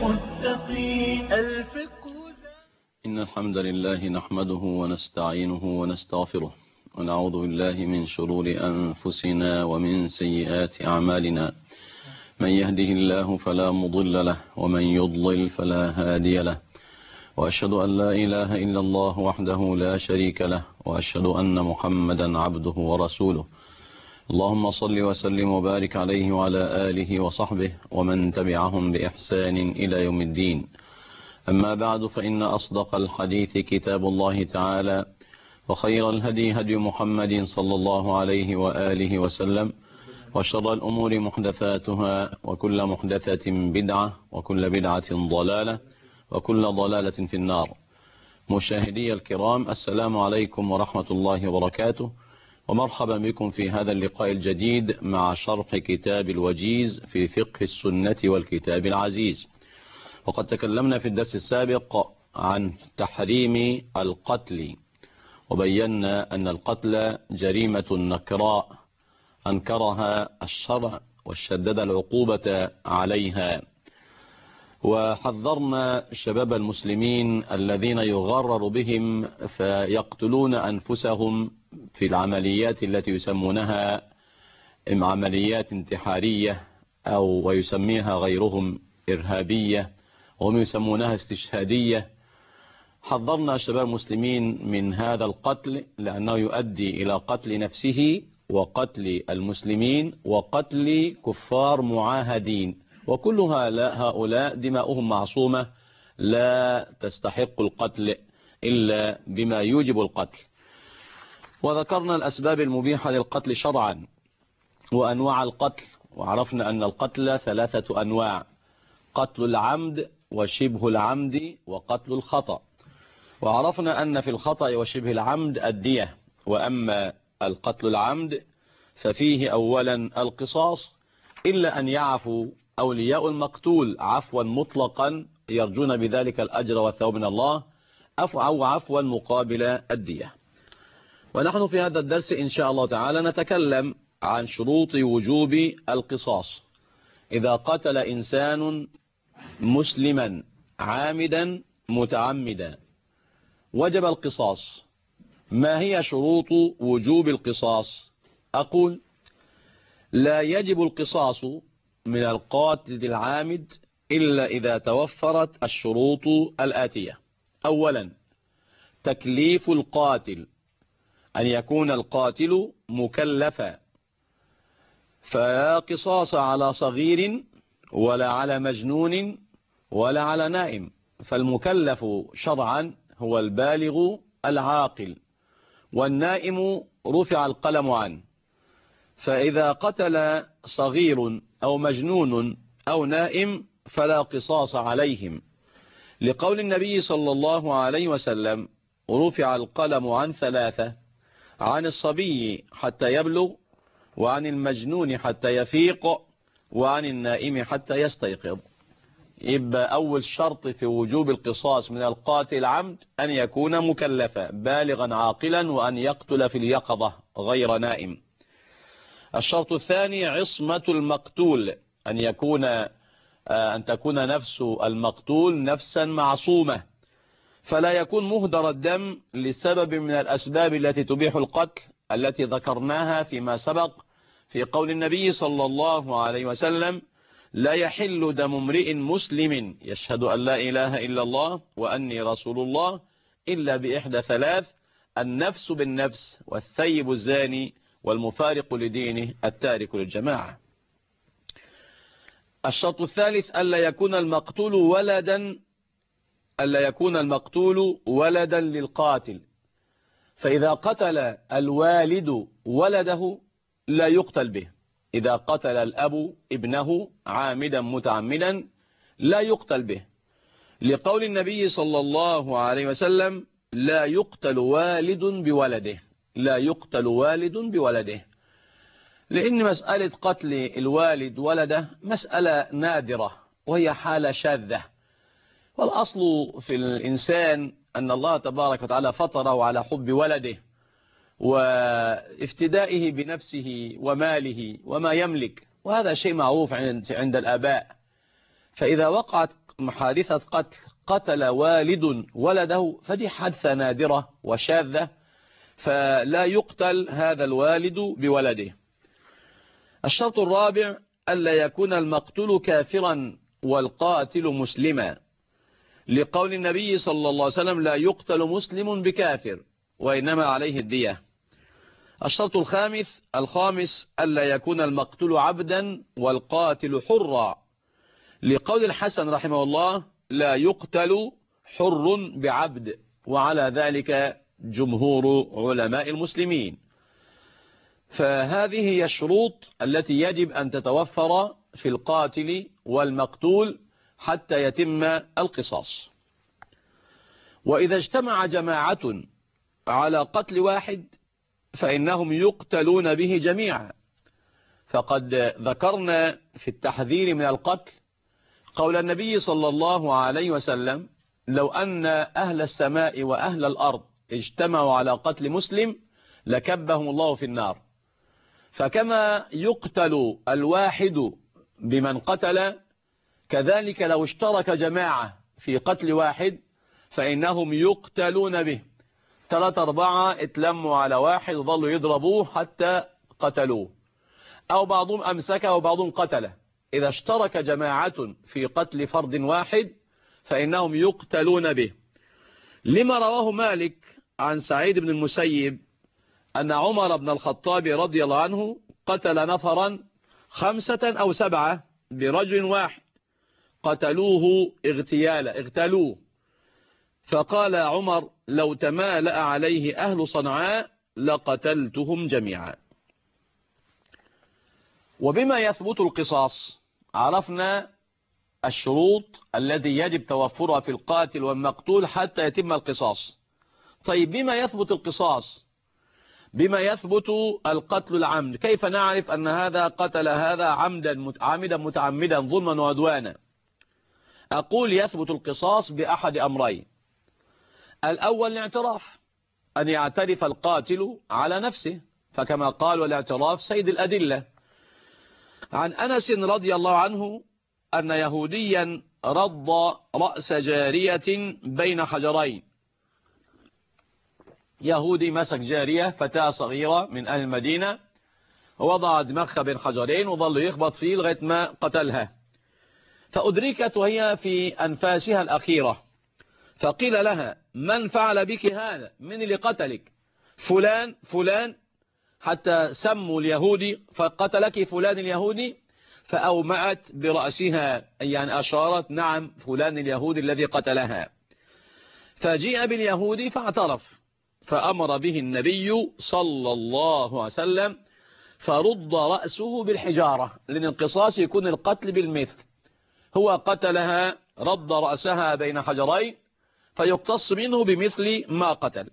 المتقين إن الحمد لله نحمده ونستعينه ونستغفره ونعوذ بالله من شرور أنفسنا ومن سيئات أعمالنا. من يهده الله فلا مضل له ومن يضلل فلا هادي له، وأشهد أن لا إله إلا الله وحده لا شريك له، وأشهد أن محمدا عبده ورسوله. اللهم صل وسلم وبارك عليه وعلى آله وصحبه ومن تبعهم بإحسان إلى يوم الدين. أما بعد، فإن أصدق الحديث كتاب الله تعالى، وخير الهدي هدي محمد صلى الله عليه وآله وسلم، وشر الأمور محدثاتها، وكل محدثة بدعة، وكل بدعة ضلالة، وكل ضلالة في النار. مشاهدي الكرام، السلام عليكم ورحمة الله وبركاته، ومرحبا بكم في هذا اللقاء الجديد مع شرح كتاب الوجيز في فقه السنة والكتاب العزيز. وقد تكلمنا في الدرس السابق عن تحريم القتل، وبينا أن القتل جريمة نكراء أنكرها الشرع وشدد العقوبة عليها، وحذرنا شباب المسلمين الذين يغرر بهم فيقتلون أنفسهم في العمليات التي يسمونها عمليات انتحارية، أو ويسميها غيرهم إرهابية، وهم يسمونها استشهادية. حذرنا شباب المسلمين من هذا القتل، لأنه يؤدي إلى قتل نفسه وقتل المسلمين وقتل كفار معاهدين، وكلها هؤلاء دماؤهم معصومة لا تستحق القتل إلا بما يوجب القتل. وذكرنا الأسباب المبيحة للقتل شرعا وأنواع القتل، وعرفنا أن القتل ثلاثة أنواع: قتل العمد وشبه العمد وقتل الخطأ. وعرفنا أن في الخطأ وشبه العمد الدية، وأما القتل العمد ففيه أولا القصاص، إلا أن يعفو أولياء المقتول عفوا مطلقا يرجون بذلك الأجر والثواب من الله، أو عفوا مقابل الدية. ونحن في هذا الدرس إن شاء الله تعالى نتكلم عن شروط وجوب القصاص. إذا قتل إنسان مسلما عامدا متعمدا وجب القصاص. ما هي شروط وجوب القصاص؟ أقول: لا يجب القصاص من القاتل العامد إلا إذا توفرت الشروط الآتية. أولا، تكليف القاتل، أن يكون القاتل مكلفا، فلا قصاص على صغير ولا على مجنون ولا على نائم، فالمكلف شرعا هو البالغ العاقل، والنائم رفع القلم عنه. فإذا قتل صغير أو مجنون أو نائم فلا قصاص عليهم، لقول النبي صلى الله عليه وسلم: رفع القلم عن ثلاثة: عن الصبي حتى يبلغ، وعن المجنون حتى يفيق، وعن النائم حتى يستيقظ. يبقى أول شرط في وجوب القصاص من القاتل العمد أن يكون مكلفا بالغا عاقلا، وأن يقتل في اليقظة غير نائم. الشرط الثاني عصمة المقتول، أن تكون نفس المقتول نفسا معصومة، فلا يكون مهدر الدم لسبب من الأسباب التي تبيح القتل التي ذكرناها فيما سبق في قول النبي صلى الله عليه وسلم: لا يحل دم امرئ مسلم يشهد أن لا إله إلا الله وأني رسول الله إلا بإحدى ثلاث: النفس بالنفس، والثيب الزاني، والمفارق لدينه التارك للجماعة. الشرط الثالث ألا يكون المقتول ولدا للقاتل، فإذا قتل الوالد ولده لا يقتل به. إذا قتل الأب ابنه عامدا متعمدا لا يقتل به، لقول النبي صلى الله عليه وسلم: لا يقتل والد بولده، لا يقتل والد بولده. لأن مسألة قتل الوالد ولده مسألة نادرة، وهي حالة شاذة. والأصل في الإنسان أن الله تبارك وتعالى فطره على حب ولده وافتدائه بنفسه وماله وما يملك، وهذا شيء معروف عند الآباء. فإذا وقعت حادثة قتل والد ولده، فدي حادثة نادرة وشاذة، فلا يقتل هذا الوالد بولده. الشرط الرابع ألا يكون المقتول كافرا والقاتل مسلما، لقول النبي صلى الله عليه وسلم لا يقتل مسلم بكافر وإنما عليه الدية. الشرط الخامس ألا يكون المقتول عبدا والقاتل حرا، لقول الحسن رحمه الله لا يقتل حر بعبد، وعلى ذلك جمهور علماء المسلمين. فهذه هي الشروط التي يجب أن تتوفر في القاتل والمقتول حتى يتم القصاص. وإذا اجتمع جماعة على قتل واحد فإنهم يقتلون به جميعا، فقد ذكرنا في التحذير من القتل قول النبي صلى الله عليه وسلم لو أن أهل السماء وأهل الأرض اجتمعوا على قتل مسلم لكبهم الله في النار. فكما يقتل الواحد بمن قتل، كذلك لو اشترك جماعة في قتل واحد فإنهم يقتلون به. 3-4 اتلموا على واحد ظلوا يضربوه حتى قتلوه، أو بعضهم أمسكه وبعضهم قتله. إذا اشترك جماعة في قتل فرد واحد فإنهم يقتلون به، لما رواه مالك عن سعيد بن المسيب أن عمر بن الخطاب رضي الله عنه قتل نفرا 5 أو 7 برجل واحد، قتلوه اغتالوه، فقال عمر لو تمالأ عليه أهل صنعاء لقتلتهم جميعا. وبما يثبت القصاص عرفنا الشروط التي يجب توفرها في القاتل والمقتول حتى يتم القصاص. طيب بما يثبت القصاص؟ بما يثبت القتل العمد، كيف نعرف أن هذا قتل هذا عامدا متعمدا ظلما وعدوانا؟ أقول يثبت القصاص بأحد أمرين. الأول الاعتراف، أن يعترف القاتل على نفسه، فكما قال والاعتراف سيد الأدلة. عن أنس رضي الله عنه أن يهوديا رض رأس جارية بين حجرين. يهودي مسك جارية فتاة صغيرة من أهل المدينة ووضع دماغها بين حجرين وظل يخبط فيه لغاية ما قتلها، فأدركت وهي في أنفاسها الأخيرة، فقيل لها من فعل بك هذا؟ من اللي قتلك؟ فلان فلان، حتى سموا اليهودي فقتلك فلان اليهودي، فأومأت برأسها يعني أشارت نعم فلان اليهودي الذي قتلها. فجيء باليهودي فاعترف، فأمر به النبي صلى الله عليه وسلم فرد رأسه بالحجارة، لأن القصاص يكون القتل بالمثل. هو قتلها رد رأسها بين حجرين فيقتص منه بمثل ما قتل.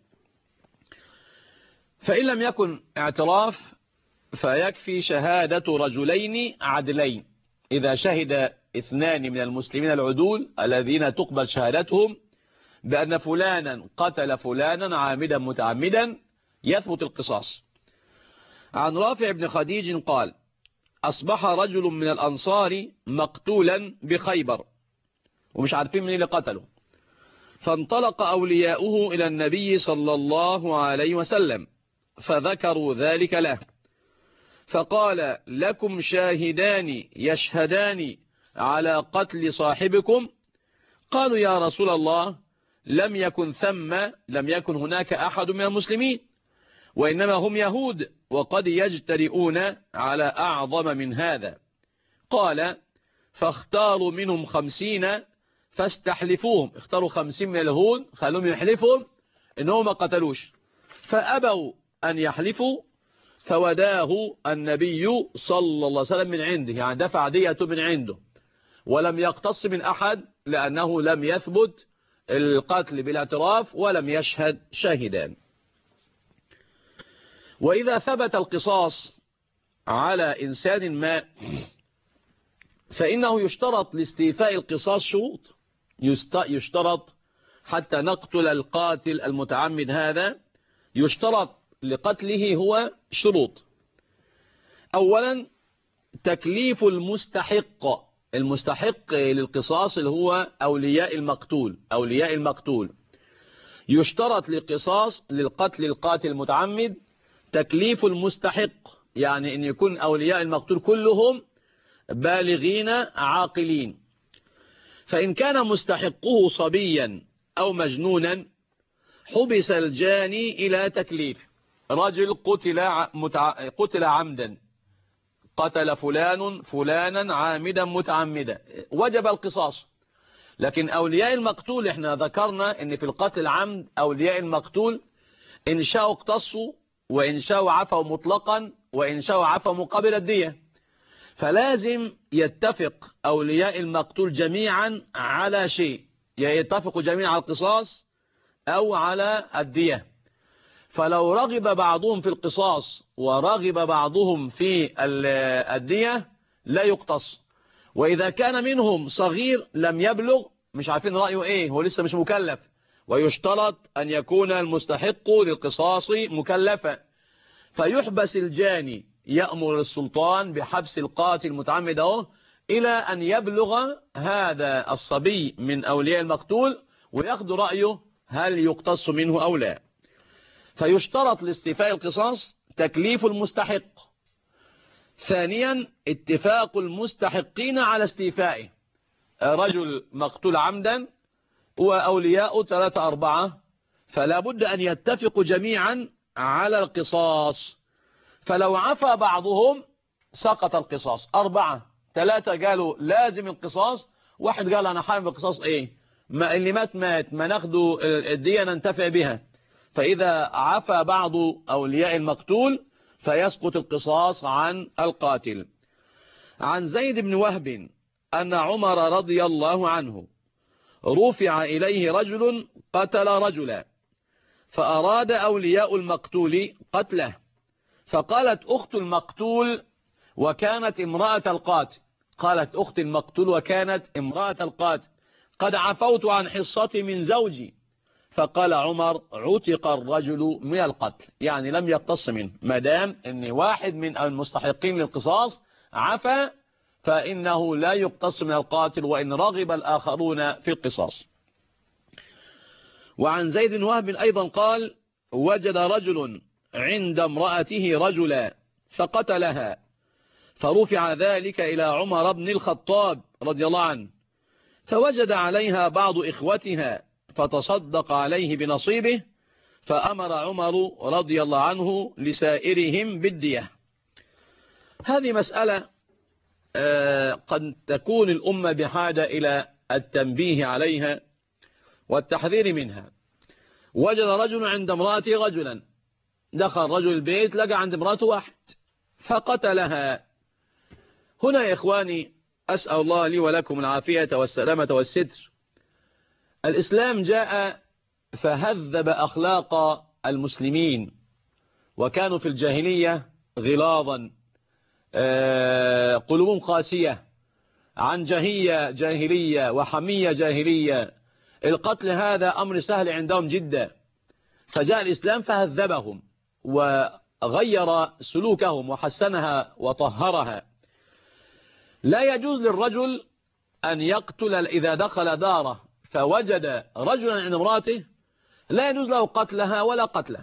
فإن لم يكن اعتراف فيكفي شهادة رجلين عدلين، إذا شهد 2 من المسلمين العدول الذين تقبل شهادتهم بأن فلانا قتل فلانا عامدا متعمدا يثبت القصاص. عن رافع بن خديج قال أصبح رجل من الأنصار مقتولا بخيبر ومش عارفين من اللي قتله، فانطلق أولياؤه إلى النبي صلى الله عليه وسلم فذكروا ذلك له، فقال لكم شاهدان يشهدان على قتل صاحبكم؟ قالوا يا رسول الله لم يكن هناك أحد من المسلمين، وإنما هم يهود وقد يجترئون على أعظم من هذا. قال فاختاروا منهم 50 فاستحلفوهم، اختاروا 50 من اليهود خلوهم يحلفهم إنهم ما قتلوش، فأبوا أن يحلفوا، فوداه النبي صلى الله عليه وسلم من عنده، يعني دفع ديته من عنده، ولم يقتص من أحد لأنه لم يثبت القتل بالاعتراف ولم يشهد شاهدان. وإذا ثبت القصاص على إنسان ما فإنه يشترط لاستيفاء القصاص شروط، يشترط حتى نقتل القاتل المتعمد هذا، يشترط لقتله هو شروط. أولا تكليف المستحق المستحق للقصاص اللي هو أولياء المقتول يشترط للقصاص للقتل القاتل المتعمد تكليف المستحق، يعني أن يكون أولياء المقتول كلهم بالغين عاقلين. فإن كان مستحقه صبيا أو مجنونا حبس الجاني إلى تكليف. رجل قتل عمدا، قتل فلانا عامدا متعمدا، وجب القصاص. لكن أولياء المقتول احنا ذكرنا ان في القتل العمد أولياء المقتول إن شاءوا اقتصوا، وإن شاءوا عفوا مطلقا، وإن شاءوا عفوا مقابل الدية. فلازم يتفق أولياء المقتول جميعا على شيء، يتفقوا جميعا على القصاص أو على الدية. فلو رغب بعضهم في القصاص ورغب بعضهم في الدية لا يقتص. وإذا كان منهم صغير لم يبلغ، مش عارفين رأيه إيه، هو لسه مش مكلف، ويشترط أن يكون المستحق للقصاص مكلفا، فيحبس الجاني، يأمر السلطان بحبس القاتل المتعمد إلى أن يبلغ هذا الصبي من أولياء المقتول ويأخذ رأيه هل يقتص منه أو لا. فيشترط لاستيفاء القصاص تكليف المستحق. ثانيا اتفاق المستحقين على استيفائه. رجل مقتول عمدا وأولياء 3 4، فلا بد أن يتفقوا جميعا على القصاص. فلو عفى بعضهم سقط القصاص. 4 3 قالوا لازم القصاص، واحد قال أنا حامل القصاص إيه، ما اللي مات ما ناخده الدية ننتفع بها. فإذا عفى بعض أولياء المقتول فيسقط القصاص عن القاتل. عن زيد بن وهب أن عمر رضي الله عنه رفع إليه رجل قتل رجلا، فأراد أولياء المقتول قتله، فقالت أخت المقتول وكانت امرأة القاتل، قالت أخت المقتول وكانت امرأة القاتل قد عفوت عن حصتي من زوجي. فقال عمر عتق الرجل من القتل، يعني لم يقتص منه، ما دام ان واحد من المستحقين للقصاص عفى فإنه لا يقتص من القاتل وإن رغب الآخرون في القصاص. وعن زيد بن وهب أيضا قال وجد رجل عند امرأته رجلا فقتلها، فرفع ذلك إلى عمر بن الخطاب رضي الله عنه، فوجد عليها بعض إخوتها فتصدق عليه بنصيبه، فأمر عمر رضي الله عنه لسائرهم بالدية. هذه مسألة قد تكون الأمة بحاجة إلى التنبيه عليها والتحذير منها. وجد رجل عند امرأته رجلا، دخل رجل البيت لقى عند امرأته واحد فقتلها. هنا يا إخواني أسأل الله لي ولكم العافية والسلامة والستر. الإسلام جاء فهذب أخلاق المسلمين، وكانوا في الجاهلية غلاظا، قلوبهم قاسية، عن جاهلية وحمية جاهلية. القتل هذا أمر سهل عندهم جدا، فجاء الإسلام فهذبهم وغير سلوكهم وحسنها وطهرها. لا يجوز للرجل أن يقتل إذا دخل داره فوجد رجلا عند امراته، لا يجوز له قتلها ولا قتله.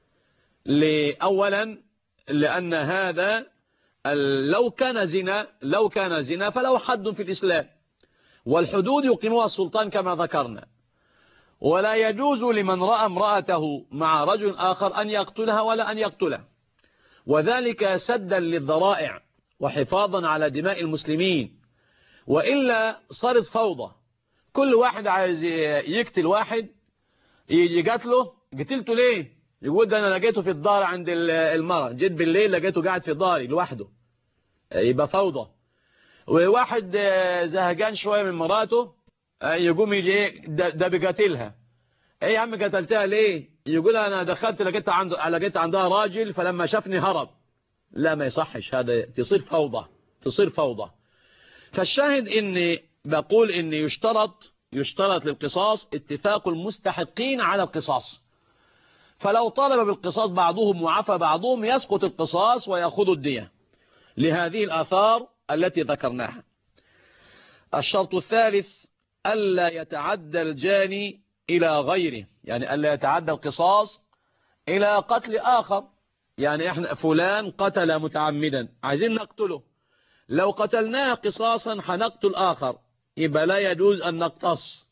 أولا لأن هذا لو كان زنا فله حد في الإسلام، والحدود يقيمها السلطان كما ذكرنا. ولا يجوز لمن رأى امرأته مع رجل آخر أن يقتلها ولا أن يقتله، وذلك سدا للذرائع وحفاظا على دماء المسلمين، وإلا صارت فوضى. كل واحد عايز يقتل واحد، يجي قتله، قتلته ليه؟ يقول ده أنا لقيته في الدار عند المرأة، جيت بالليل لقيته قاعد في داري لوحده، يبقى فوضى. وواحد زهقان شوية من مراته يقوم يجي ده بقتلها. ايه يا عم قتلتها ليه؟ يقول انا دخلت لقيت عندها راجل فلما شافني هرب. لا ما يصحش، هذا تصير فوضى. فالشاهد اني بقول ان يشترط للقصاص اتفاق المستحقين على القصاص. فلو طالب بالقصاص بعضهم وعفى بعضهم يسقط القصاص ويأخذ الدية لهذه الآثار التي ذكرناها. الشرط الثالث ألا يتعدى الجاني إلى غيره، يعني ألا يتعدى القصاص إلى قتل آخر. يعني احنا فلان قتل متعمدا عايزين نقتله، لو قتلناه قصاصا هنقتل آخر، يبقى لا يجوز أن نقتص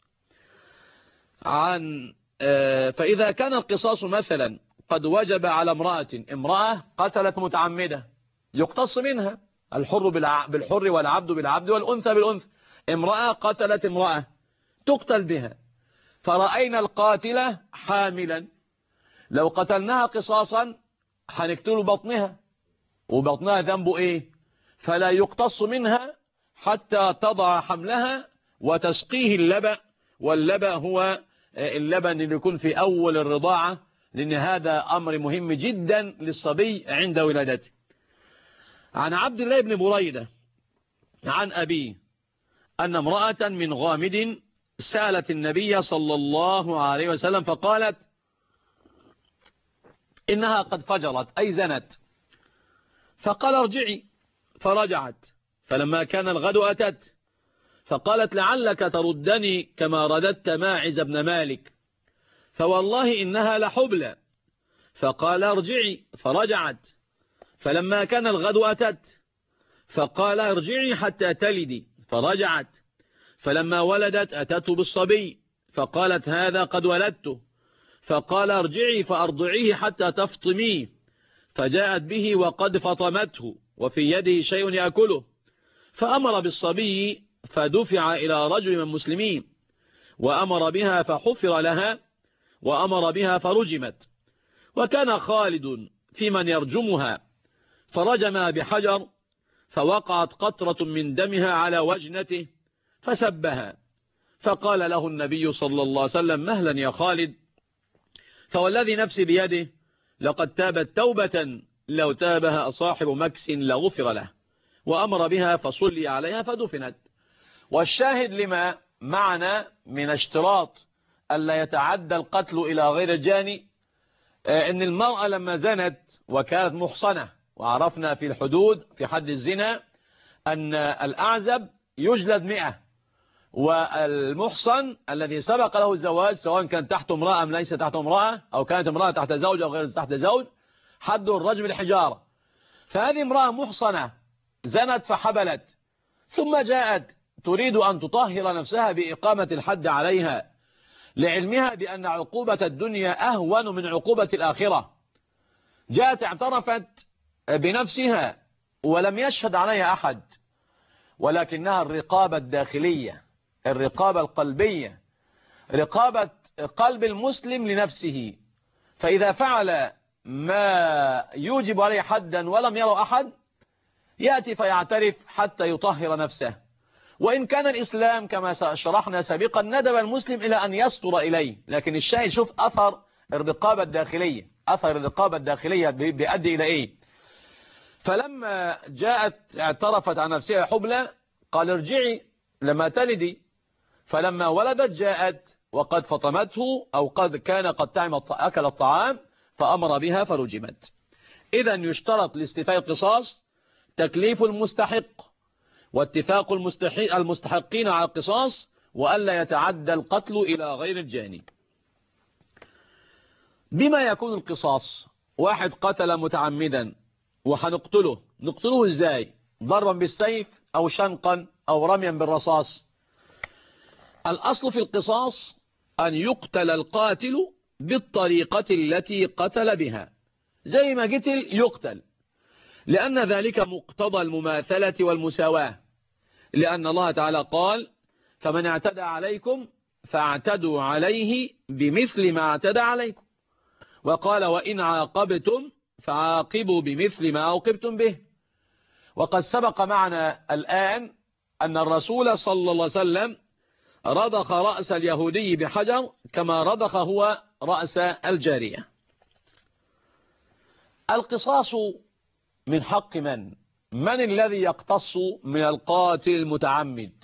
عن فإذا كان القصاص مثلا قد وجب على امرأة قتلت متعمدة يقتص منها، الحر بالحر والعبد بالعبد والأنثى بالأنثى. امرأة قتلت امرأة تقتل بها، فرأينا القاتلة حاملا، لو قتلناها قصاصا هنقتل بطنها، وبطنها ذنبه ايه؟ فلا يقتص منها حتى تضع حملها وتسقيه اللبن، واللبن هو اللبن اللي يكون في أول الرضاعة، لأن هذا أمر مهم جدا للصبي عند ولادته. عن عبد الله بن بريدة عن أبيه أن امرأة من غامد سألت النبي صلى الله عليه وسلم فقالت إنها قد فجرت أي زنت، فقال ارجعي، فرجعت، فلما كان الغد أتت فقالت لعلك تردني كما رددت ماعز بن مالك، فوالله إنها لحبلى، فقال ارجعي، فرجعت، فلما كان الغد أتت فقال ارجعي حتى تلدي، فرجعت، فلما ولدت أتته بالصبي فقالت هذا قد ولدته، فقال ارجعي فأرضعيه حتى تفطميه، فجاءت به وقد فطمته وفي يده شيء يأكله، فأمر بالصبي فدفع إلى رجل من المسلمين، وأمر بها فحفر لها، وأمر بها فرجمت. وكان خالد في من يرجمها، فرجم بحجر فوقعت قطرة من دمها على وجنته فسبها، فقال له النبي صلى الله عليه وسلم مهلا يا خالد، فوالذي نفسي بيده لقد تابت توبة لو تابها صاحب مكس لغفر له، وأمر بها فصلي عليها فدفنت. والشاهد لما معنا من اشتراط ألا يتعدى القتل إلى غير الجاني إن المرأة لما زنت وكانت محصنة، وعرفنا في الحدود في حد الزنا أن الأعزب يجلد 100، والمحصن الذي سبق له الزواج سواء كان تحت امرأة أم ليس تحت امرأة، أو كانت امرأة تحت زوج أو غير تحت زوج، حد الرجم الحجارة. فهذه امرأة محصنة زنت فحبلت، ثم جاءت تريد أن تطهر نفسها بإقامة الحد عليها، لعلمها بأن عقوبة الدنيا أهون من عقوبة الآخرة. جاءت اعترفت بنفسها ولم يشهد عليها أحد، ولكنها الرقابة الداخلية، الرقابة القلبية، رقابة قلب المسلم لنفسه، فإذا فعل ما يوجب عليه حدا ولم يرى أحد يأتي فيعترف حتى يطهر نفسه. وإن كان الإسلام كما شرحنا سابقا ندب المسلم إلى أن يستر إليه، لكن الشاهد شوف أثر الرقابة الداخلية، أثر الرقابة الداخلية بيؤدي إلى إيه. فلما جاءت اعترفت عن نفسها حبلى قال ارجعي لما تلدي، فلما ولدت جاءت وقد فطمته أو قد كان قد أكل الطعام فأمر بها فرجمت. إذا يشترط لاستيفاء القصاص تكليف المستحق واتفاق المستحقين على القصاص، وألا يتعدى القتل إلى غير الجاني. بما يكون القصاص؟ واحد قتل متعمدا وحنقتله، نقتله ازاي؟ ضربا بالسيف أو شنقا أو رميا بالرصاص. الأصل في القصاص أن يقتل القاتل بالطريقة التي قتل بها، زي ما قتل يقتل، لأن ذلك مقتضى المماثلة والمساواة، لأن الله تعالى قال فمن اعتدى عليكم فاعتدوا عليه بمثل ما اعتدى عليكم، وقال وإن عاقبتم فعاقبوا بمثل ما عوقبتم به. وقد سبق معنا الآن أن الرسول صلى الله عليه وسلم رضخ رأس اليهودي بحجر كما رضخ هو رأس الجارية. القصاص من حق من الذي يقتص من القاتل المتعمد؟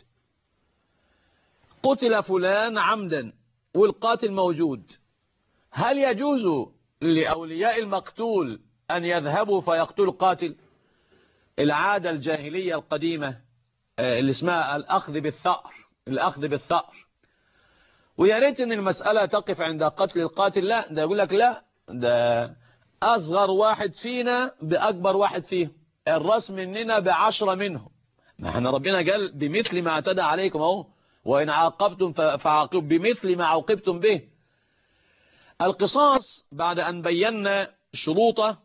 قتل فلان عمدا والقاتل موجود، هل يجوز لأولياء المقتول أن يذهبوا فيقتلوا القاتل؟ العادة الجاهلية القديمة اللي اسمها الأخذ بالثأر. ويا ريت ان المسألة تقف عند قتل القاتل، لا، ده يقول لك لا، ده أصغر واحد فينا بأكبر واحد فيه، الراس مننا ب10 منهم. ما احنا ربنا قال بمثل ما اعتدى عليكم اهو، وإن عاقبتم فعاقبوا بمثل ما عوقبتم به. القصاص بعد أن بينا شروطه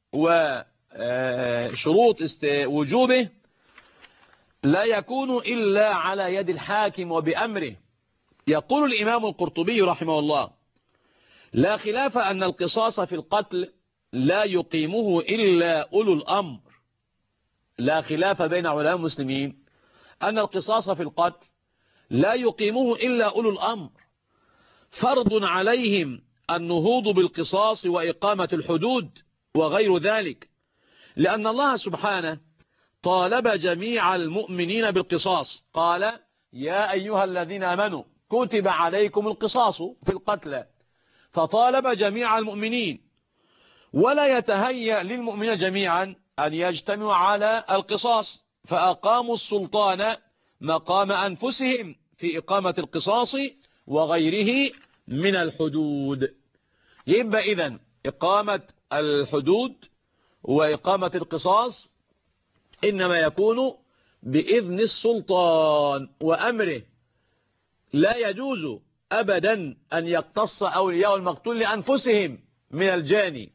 وشروط وجوبه لا يكون إلا على يد الحاكم وبأمره. يقول الإمام القرطبي رحمه الله: لا خلاف أن القصاص في القتل لا يقيمه إلا أولو الأمر. لا خلاف بين علماء المسلمين أن القصاص في القتل لا يقيمه إلا أولو الأمر، فرض عليهم النهوض بالقصاص وإقامة الحدود وغير ذلك، لأن الله سبحانه طالب جميع المؤمنين بالقصاص، قال: يا أيها الذين آمنوا كتب عليكم القصاص في القتلى، فطالب جميع المؤمنين. ولا يتهيأ للمؤمنين جميعا أن يجتمعوا على القصاص، فأقاموا السلطان مقام أنفسهم في إقامة القصاص وغيره من الحدود. يبقى إذن إقامة الحدود وإقامة القصاص إنما يكون بإذن السلطان وأمره. لا يجوز أبدا أن يقتص أولياء المقتول لأنفسهم من الجاني.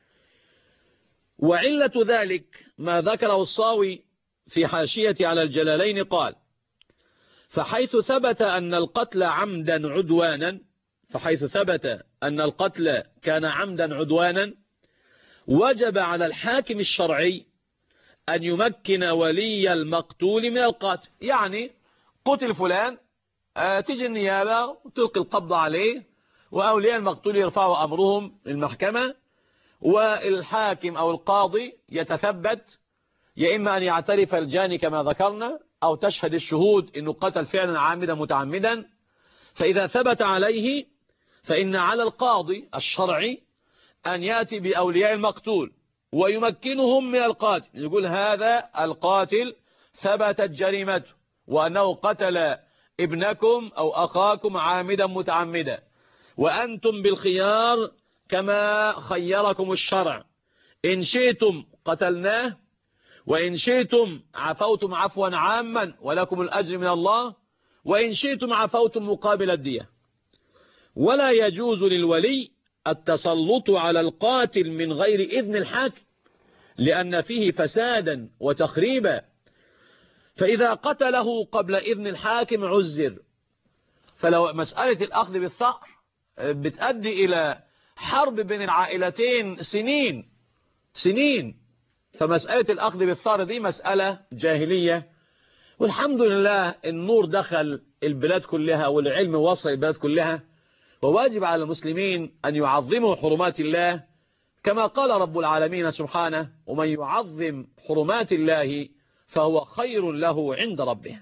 وعلة ذلك ما ذكره الصاوي في حاشية على الجلالين، قال: فحيث ثبت أن القتل كان عمدا عدوانا، وجب على الحاكم الشرعي أن يمكن ولي المقتول من القاتل. يعني قتل فلان، تيجي النيابة وتلقي القبض عليه، وأولياء المقتول يرفعوا أمرهم للمحكمة، والحاكم أو القاضي يتثبت، يا إما أن يعترف الجاني كما ذكرنا، أو تشهد الشهود أنه قتل فعلا عامدا متعمدا. فإذا ثبت عليه فإن على القاضي الشرعي أن يأتي بأولياء المقتول ويمكنهم من القاتل، يقول: هذا القاتل ثبتت جريمته وأنه قتل ابنكم أو أخاكم عامدا متعمدا، وأنتم بالخيار كما خيركم الشرع، إن شئتم قتلناه، وإن شئتم عفوتم عفوا عاما ولكم الأجر من الله، وإن شئتم عفوتم مقابل الدية. ولا يجوز للولي التسلط على القاتل من غير إذن الحاكم، لأن فيه فسادا وتخريبا، فإذا قتله قبل إذن الحاكم عزر. فلو مسألة الأخذ بالثأر بتؤدي إلى حرب بين العائلتين سنين، فمسألة الأخذ بالثأر دي مسألة جاهلية، والحمد لله النور دخل البلاد كلها والعلم وصل البلاد كلها، وواجب على المسلمين أن يعظموا حرمات الله كما قال رب العالمين سبحانه: ومن يعظم حرمات الله فهو خير له عند ربه.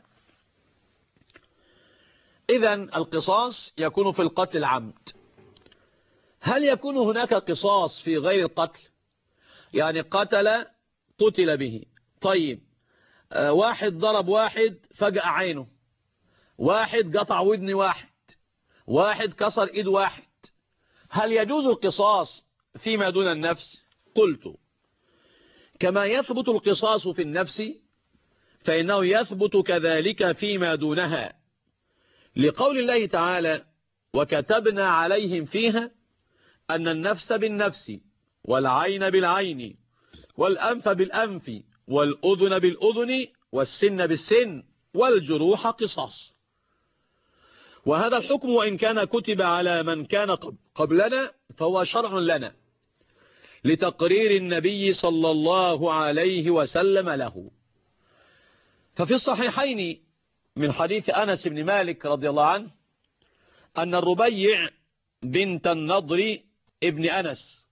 إذن القصاص يكون في القتل العمد. هل يكون هناك قصاص في غير القتل؟ يعني قتل به، طيب، واحد ضرب واحد فجأة عينه، واحد قطع ودن واحد كسر ايد واحد، هل يجوز القصاص فيما دون النفس؟ قلت: كما يثبت القصاص في النفس فإنه يثبت كذلك فيما دونها، لقول الله تعالى: وكتبنا عليهم فيها أن النفس بالنفس والعين بالعين والأنف بالأنف والأذن بالأذن والسن بالسن والجروح قصاص. وهذا الحكم وإن كان كتب على من كان قبلنا فهو شرع لنا لتقرير النبي صلى الله عليه وسلم له. ففي الصحيحين من حديث أنس بن مالك رضي الله عنه أن الربيع بنت النضر ابن أنس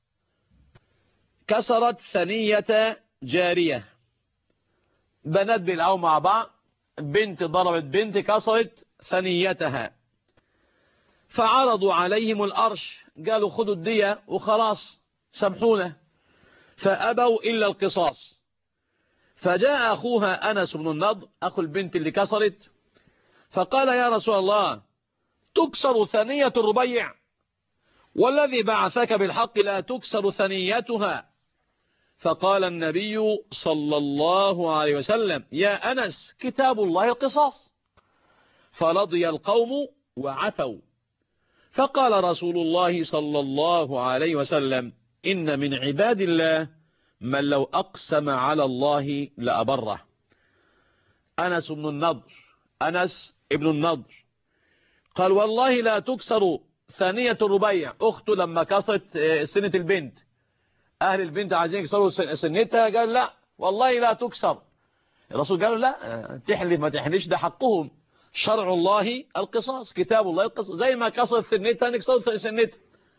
كسرت ثنية جارية، بنات بيلعبوا مع بعض، بنت ضربت بنت كسرت ثنيتها، فعرضوا عليهم الأرش، قالوا خذوا الدية وخلاص سامحونا، فأبوا إلا القصاص. فجاء أخوها أنس بن النضر أخو البنت اللي كسرت، فقال يا رسول الله تكسر ثنية الربيع، والذي بعثك بالحق لا تكسر ثنيتها. فقال النبي صلى الله عليه وسلم يا أنس كتاب الله القصاص. فرضي القوم وعفوا. فقال رسول الله صلى الله عليه وسلم إن من عباد الله من لو أقسم على الله لأبره. أنس بن النضر، أنس ابن النضر قال والله لا تكسر ثانية الربيع. أخته لما كسرت سنة البنت، أهل البنت عايزين يكسروا سنتها، قال لا والله لا تكسر. الرسول قال لا تحلف ما تحلفش، ده حقهم، شرع الله القصاص، كتاب الله القصاص، زي ما كسرت سنتها نكسر سنتها.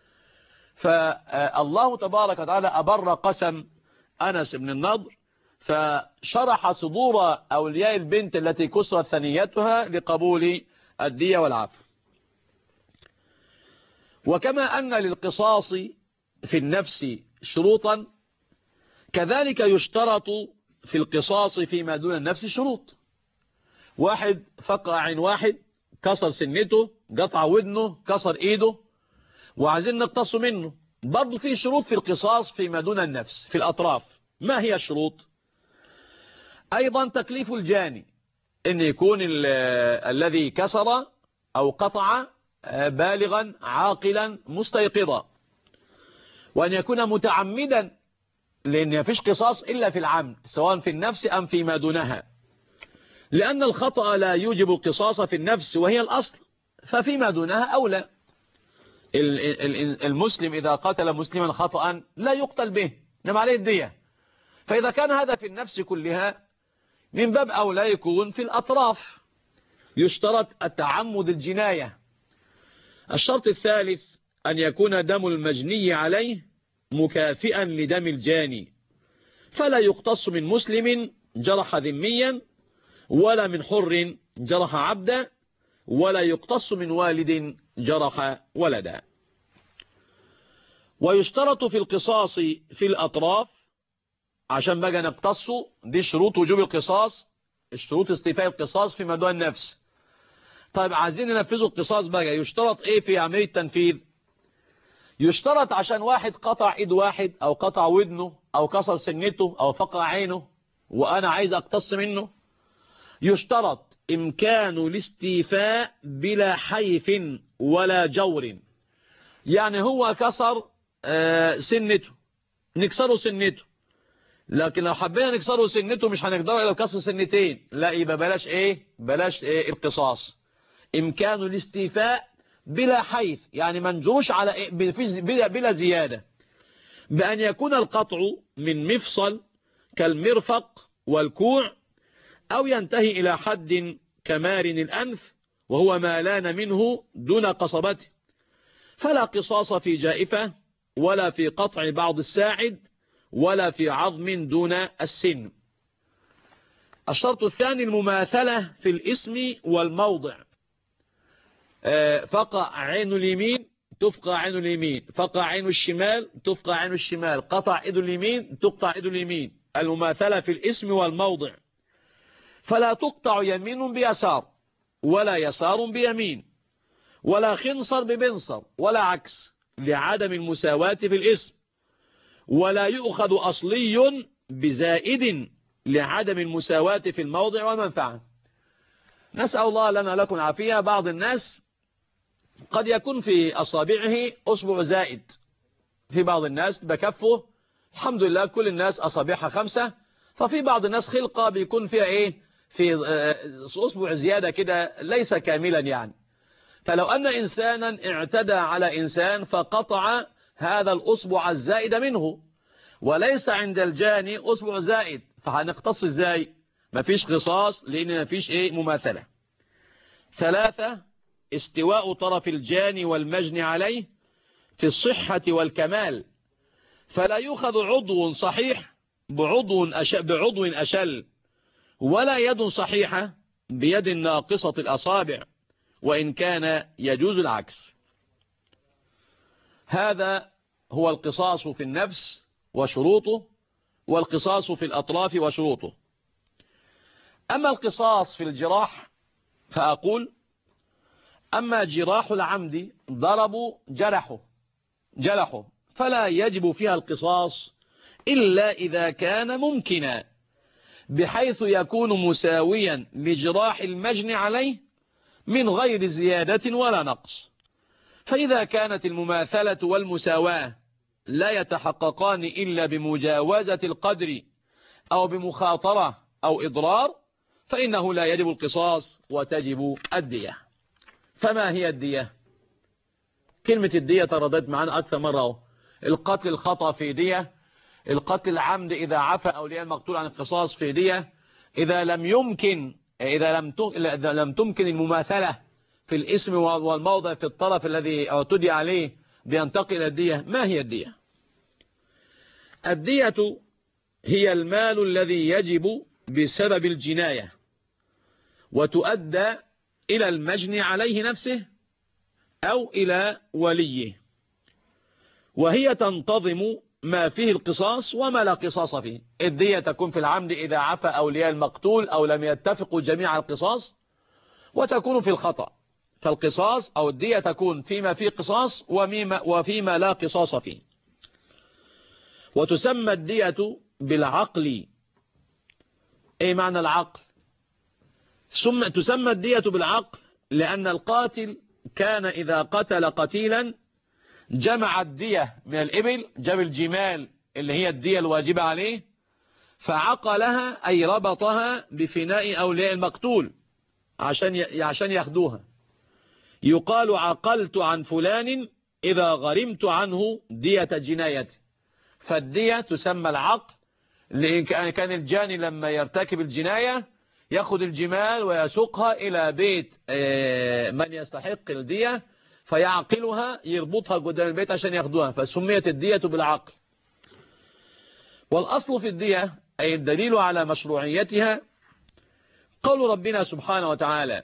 فالله تبارك وتعالى أبر قسم أنس بن النضر، فشرح صدور أولياء البنت التي كسرت ثنيتها لقبول الدية والعفو. وكما أن للقصاص في النفس شروطا، كذلك يشترط في القصاص فيما دون النفس شروط. واحد فقع عين واحد، كسر سنته، قطع ودنه، كسر ايده، وعايزين نقتص منه، برضو في شروط في القصاص فيما دون النفس في الأطراف. ما هي الشروط؟ أيضا تكليف الجاني، أن يكون الذي كسر أو قطع بالغا عاقلا مستيقظا، وأن يكون متعمدا، لأن مفيش قصاص إلا في العمد سواء في النفس أم فيما دونها، لأن الخطأ لا يوجب القصاص في النفس وهي الأصل، ففيما دونها أولى. المسلم إذا قتل مسلما خطأ لا يقتل به، إنما عليه الدية. فإذا كان هذا في النفس كلها من باب أولى يكون في الأطراف. يشترط التعمد الجناية. الشرط الثالث أن يكون دم المجني عليه مكافئا لدم الجاني، فلا يقتص من مسلم جرح ذميا، ولا من حر جرح عبدا، ولا يقتص من والد جرح ولدا. ويشترط في القصاص في الأطراف، عشان بقى نقتصه، دي شروط وجوب القصاص، شروط استيفاء القصاص في موضوع النفس. طيب عايزين ننفذوا القصاص بقى، يشترط ايه في عملية التنفيذ؟ يشترط عشان واحد قطع ايد واحد او قطع ودنه او كسر سنته او فقع عينه وانا عايز اقتص منه، يشترط امكان الاستيفاء بلا حيف ولا جور. يعني هو كسر سنته، نكسره سنته، لكن لو حبينا نكسره سنته مش هنقدر لو كسر سنتين، لا يبقى بلاش القصاص. امكان الاستيفاء بلا حيث، يعني ما نجروش على بلا زيادة، بأن يكون القطع من مفصل كالمرفق والكوع، أو ينتهي إلى حد كمارن الأنف وهو ما لان منه دون قصبته، فلا قصاص في جائفة ولا في قطع بعض الساعد ولا في عظم دون السن. الشرط الثاني المماثلة في الاسم والموضع. فقع عين اليمين تفقع عين اليمين، فقع عين الشمال تفقع عين الشمال، قطع ايد اليمين تقطع ايد اليمين. المماثلة في الاسم والموضع. فلا تقطع يمين بيسار ولا يسار بيمين، ولا خنصر ببنصر ولا عكس، لعدم المساواة في الاسم. ولا يؤخذ أصلي بزائد لعدم المساواة في الموضع والمنفعة. نسأل الله لنا لكم العافية. بعض الناس قد يكون في أصابعه أصبع زائد، في بعض الناس بكفه الحمد لله كل الناس أصابعها 5، ففي بعض الناس خلقة بيكون فيها في أصبع زيادة كده ليس كاملا يعني. فلو أن إنسانا اعتدى على إنسان فقطع هذا الأصبع الزائد منه، وليس عند الجاني أصبع زائد، فهنقتص ازاي؟ مفيش قصاص لأن مفيش مماثلة. 3 استواء طرف الجاني والمجني عليه في الصحة والكمال، فلا يؤخذ عضو صحيح بعضو أشل، ولا يد صحيحة بيد ناقصة الأصابع، وإن كان يجوز العكس. هذا هو القصاص في النفس وشروطه، والقصاص في الأطراف وشروطه. أما القصاص في الجراح فأقول أما جراح العمد ضربوا جرحه فلا يجب فيها القصاص إلا إذا كان ممكنا بحيث يكون مساويا لجراح المجني عليه من غير زيادة ولا نقص. فإذا كانت المماثلة والمساواة لا يتحققان إلا بمجاوزة القدر أو بمخاطرة أو إضرار فإنه لا يجب القصاص وتجب الدية. فما هي الدية؟ كلمة الدية ترددت معنا أكثر مرة. القتل الخطأ في دية، القتل العمد إذا عفى أولياء المقتول عن القصاص في دية، إذا لم تمكن المماثلة في الاسم والموضع في الطرف الذي اعتدي عليه بينتقل إلى الدية. ما هي الدية؟ الدية هي المال الذي يجب بسبب الجناية وتؤدى إلى المجني عليه نفسه أو إلى وليه، وهي تنتظم ما فيه القصاص وما لا قصاص فيه. الدية تكون في العمد إذا عفى أولياء المقتول أو لم يتفقوا جميع القصاص، وتكون في الخطأ فالقصاص أو الدية تكون فيما فيه قصاص وفيما لا قصاص فيه. وتسمى الدية بالعقل. أي معنى العقل؟ تسمى الدية بالعقل لأن القاتل كان إذا قتل قتيلا جمع الدية من الإبل، جاب الجمال اللي هي الدية الواجبة عليه، فعقلها أي ربطها بفناء أولياء المقتول عشان ياخدوها. يقال عقلت عن فلان إذا غرمت عنه دية جنايته. فالدية تسمى العقل لأن كان الجاني لما يرتكب الجناية يأخذ الجمال ويسوقها إلى بيت من يستحق الدية فيعقلها، يربطها قدام البيت عشان ياخدوها، فسميت الدية بالعقل. والأصل في الدية أي الدليل على مشروعيتها قول ربنا سبحانه وتعالى: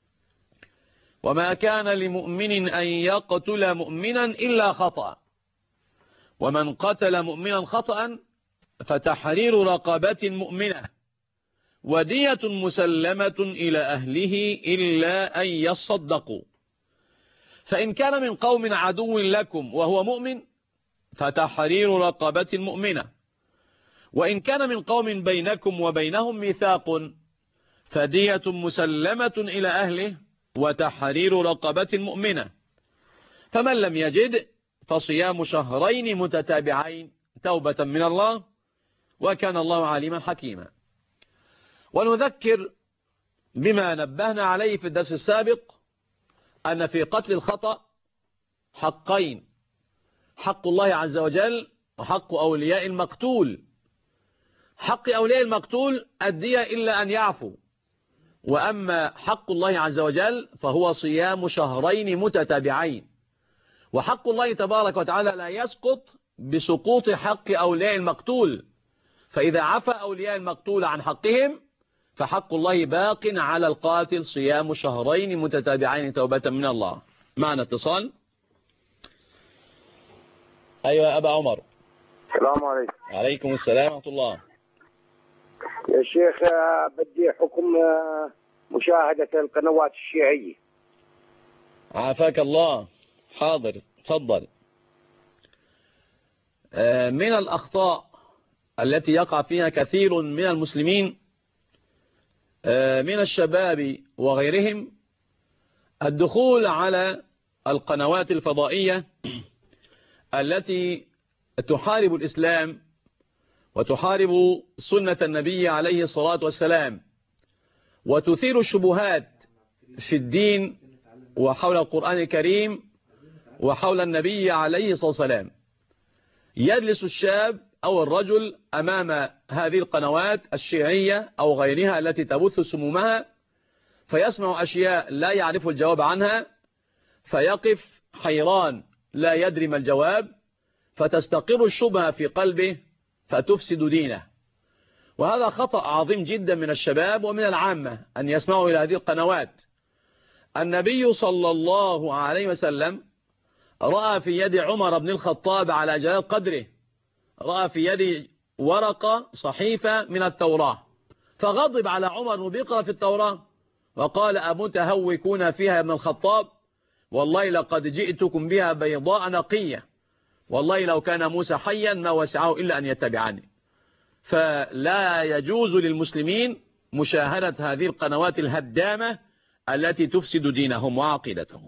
وما كان لمؤمن أن يقتل مؤمنا إلا خطأ، ومن قتل مؤمنا خطأ فتحرير رقبة مؤمنة ودية مسلمة إلى أهله إلا أن يصدقوا، فإن كان من قوم عدو لكم وهو مؤمن فتحرير رقبة مؤمنة، وإن كان من قوم بينكم وبينهم ميثاق فدية مسلمة إلى أهله وتحرير رقبة مؤمنة، فمن لم يجد فصيام شهرين متتابعين توبة من الله وكان الله عليما حكيما. ونذكر بما نبهنا عليه في الدرس السابق أن في قتل الخطأ حقين: حق الله عز وجل وحق أولياء المقتول. حق أولياء المقتول الدية إلا أن يعفوا، وأما حق الله عز وجل فهو صيام شهرين متتابعين. وحق الله تبارك وتعالى لا يسقط بسقوط حق أولياء المقتول، فإذا عفى أولياء المقتول عن حقهم فحق الله باق على القاتل صيام شهرين متتابعين توبة من الله. معنا اتصال. أيوة يا أبا عمر. السلام عليكم. عليكم السلام ورحمة الله. يا شيخ بدي حكم مشاهدة القنوات الشيعية. عافاك الله. حاضر، تفضل. من الأخطاء التي يقع فيها كثير من المسلمين من الشباب وغيرهم الدخول على القنوات الفضائية التي تحارب الإسلام وتحارب سنة النبي عليه الصلاة والسلام وتثير الشبهات في الدين وحول القرآن الكريم وحول النبي عليه الصلاة والسلام. يجلس الشاب أو الرجل أمام هذه القنوات الشيعية أو غيرها التي تبث سمومها فيسمع أشياء لا يعرف الجواب عنها فيقف حيران لا يدري ما الجواب، فتستقر الشبهة في قلبه فتفسد دينه. وهذا خطأ عظيم جدا من الشباب ومن العامة أن يسمعوا إلى هذه القنوات. النبي صلى الله عليه وسلم رأى في يد عمر بن الخطاب على جلال قدره، رأى في يد ورقة صحيفة من التوراة فغضب على عمر وبيقرأ في التوراة وقال أمتهوكون فيها يا ابن الخطاب، والله لقد جئتكم بها بيضاء نقية، والله لو كان موسى حيا ما وسعه إلا أن يتبعني. فلا يجوز للمسلمين مشاهدة هذه القنوات الهدامة التي تفسد دينهم وعقيدتهم.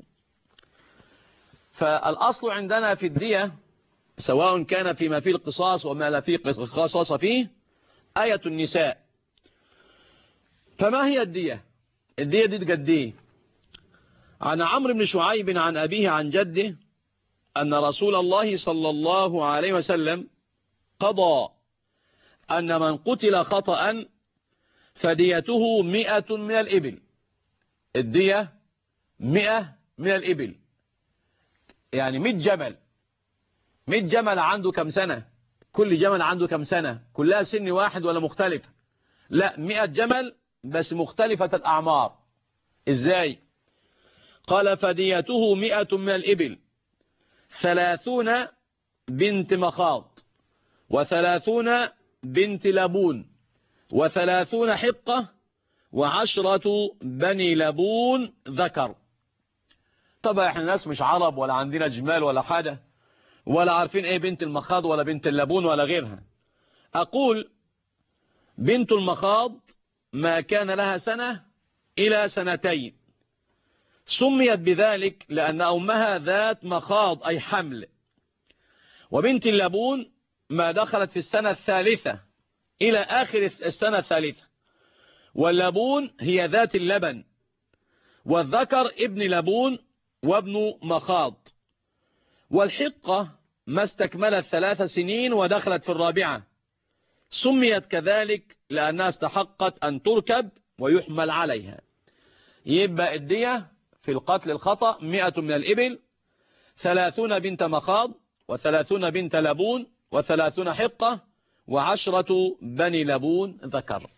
فالأصل عندنا في الدية سواء كان فيما فيه القصاص وما لا فيه قصاص فيه آية النساء. فما هي الدية؟ الدية دي قد. عن عمرو بن شعيب عن أبيه عن جده أن رسول الله صلى الله عليه وسلم قضى أن من قتل خطأ فديته 100 من الإبل. الدية 100 من الإبل، يعني 100 جمل. 100 جمل عنده كم سنة؟ كل جمل عنده كم سنة؟ كلها سن واحد ولا مختلفة؟ لا، 100 جمل بس مختلفة الأعمار. إزاي؟ قال فديته 100 من الإبل، 30 بنت مخاض، 30 بنت لبون، 30 حقة، 10 بني لبون ذكر. طبعا احنا ناس مش عرب ولا عندنا جمال ولا حاجة ولا عارفين ايه بنت المخاض ولا بنت اللبون ولا غيرها. أقول بنت المخاض ما كان لها سنة إلى سنتين، سميت بذلك لأن أمها ذات مخاض أي حمل. وبنت اللبون ما دخلت في السنة الثالثة إلى آخر السنة الثالثة، واللبون هي ذات اللبن، والذكر ابن لبون وابن مخاض. والحقة ما استكملت 3 سنين ودخلت في الرابعة، سميت كذلك لأنها استحقت أن تركب ويحمل عليها. يبقى الدية في القتل الخطأ 100 من الإبل، 30 بنت مخاض، و30 بنت لبون، و30 حقة، و10 بني لبون ذكر.